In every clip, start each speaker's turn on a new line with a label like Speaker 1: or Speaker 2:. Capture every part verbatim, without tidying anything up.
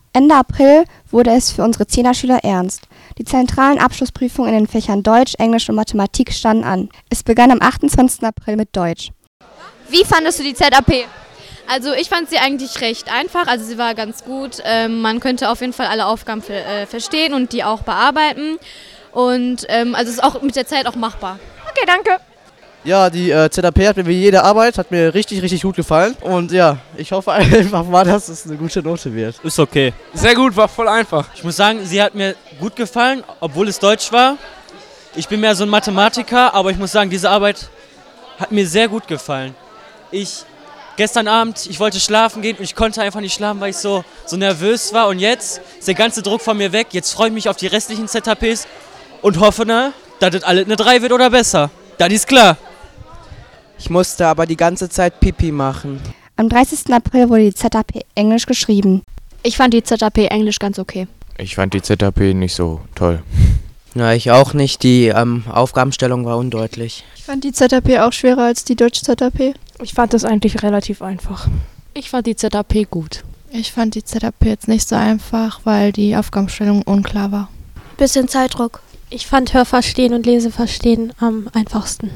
Speaker 1: Ende April wurde es für unsere Zehnerschüler ernst. Die zentralen Abschlussprüfungen in den Fächern Deutsch, Englisch und Mathematik standen an. Es begann am achtundzwanzigsten April mit Deutsch.
Speaker 2: Wie fandest du die Z A P?
Speaker 3: Also ich fand sie eigentlich recht einfach, also sie war ganz gut. Ähm, man könnte auf jeden Fall alle Aufgaben für, äh, verstehen und die auch bearbeiten. Und ähm, also es ist auch mit der Zeit auch machbar.
Speaker 2: Okay, danke.
Speaker 4: Ja, die äh, Z A P hat mir wie jede Arbeit, hat mir richtig, richtig gut gefallen. Und ja, ich hoffe einfach mal, dass es eine gute Note wird.
Speaker 5: Ist okay.
Speaker 6: Sehr gut, war voll einfach.
Speaker 5: Ich muss sagen, sie hat mir gut gefallen, obwohl es Deutsch war. Ich bin mehr so ein Mathematiker, aber ich muss sagen, diese Arbeit hat mir sehr gut gefallen. Ich, gestern Abend, ich wollte schlafen gehen und ich konnte einfach nicht schlafen, weil ich so, so nervös war. Und jetzt ist der ganze Druck von mir weg. Jetzt freue ich mich auf die restlichen Z A Ps und hoffe, na, dass das alles eine drei wird oder besser. Das ist klar.
Speaker 7: Ich musste aber die ganze Zeit Pipi machen.
Speaker 1: Am dreißigsten April wurde die Z A P Englisch geschrieben.
Speaker 2: Ich fand die Z A P Englisch ganz okay.
Speaker 8: Ich fand die Z A P nicht so toll.
Speaker 7: Ja, ich auch nicht. Die ähm, Aufgabenstellung war undeutlich.
Speaker 9: Ich fand die Z A P auch schwerer als die Deutsch-Z A P.
Speaker 10: Ich fand das eigentlich relativ einfach. Ich fand die Z A P gut.
Speaker 9: Ich fand die Z A P jetzt nicht so einfach, weil die Aufgabenstellung unklar war.
Speaker 11: Bisschen Zeitdruck.
Speaker 12: Ich fand Hörverstehen und Leseverstehen am einfachsten.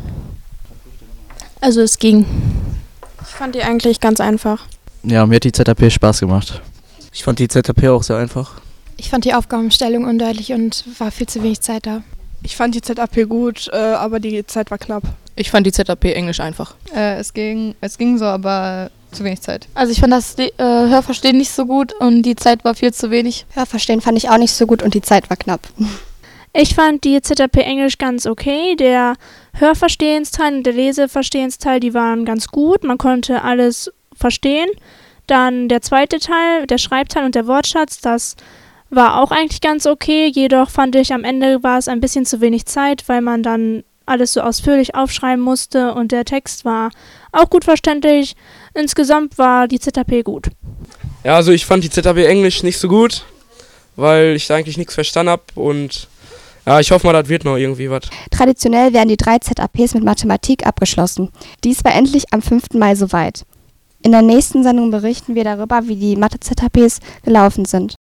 Speaker 11: Also es ging.
Speaker 13: Ich fand die eigentlich ganz einfach.
Speaker 14: Ja, mir hat die Z A P Spaß gemacht.
Speaker 15: Ich fand die Z A P auch sehr einfach.
Speaker 9: Ich fand die Aufgabenstellung undeutlich und war viel zu wenig Zeit da.
Speaker 13: Ich fand die Z A P gut, äh, aber die Zeit war knapp.
Speaker 10: Ich fand die Z A P Englisch einfach.
Speaker 9: Äh, es ging, es ging so, aber zu wenig Zeit.
Speaker 16: Also ich fand das äh, Hörverstehen nicht so gut und die Zeit war viel zu wenig.
Speaker 1: Hörverstehen fand ich auch nicht so gut und die Zeit war knapp.
Speaker 12: Ich fand die Z A P Englisch ganz okay. Der Hörverstehensteil und der Leseverstehensteil, die waren ganz gut. Man konnte alles verstehen. Dann der zweite Teil, der Schreibteil und der Wortschatz, das war auch eigentlich ganz okay. Jedoch fand ich, am Ende war es ein bisschen zu wenig Zeit, weil man dann alles so ausführlich aufschreiben musste und der Text war auch gut verständlich. Insgesamt war die Z A P gut.
Speaker 6: Ja, also ich fand die Z A P Englisch nicht so gut, weil ich da eigentlich nichts verstanden habe und ja, ich hoffe mal, das wird noch irgendwie was.
Speaker 1: Traditionell werden die drei Z A Ps mit Mathematik abgeschlossen. Dies war endlich am fünften Mai soweit. In der nächsten Sendung berichten wir darüber, wie die Mathe-Z A Ps gelaufen sind.